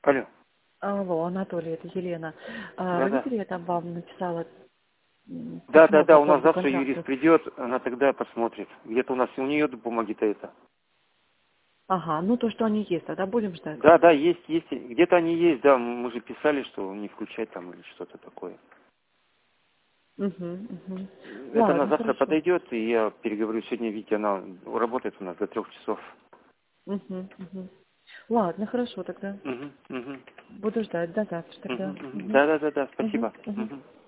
Алло. Алло, Анатолий, это Елена. Вы Да-да. видели, я там вам написала письмо Да-да-да, по у нас поводу завтра юрист контракта? придет, она тогда посмотрит. Где-то у нас у нее бумаги-то это. Ага, ну то, что они есть, тогда будем ждать. Да, есть. Где-то они есть, да, мы же писали, что не включать там или что-то такое. Угу. Это она Ладно, завтра хорошо. подойдет, и я переговорю. Сегодня, видите, она работает у нас до 3 часов. Угу. Ладно, хорошо тогда. Угу. Буду ждать до завтра тогда. Угу. Да, спасибо. Угу. Мгм.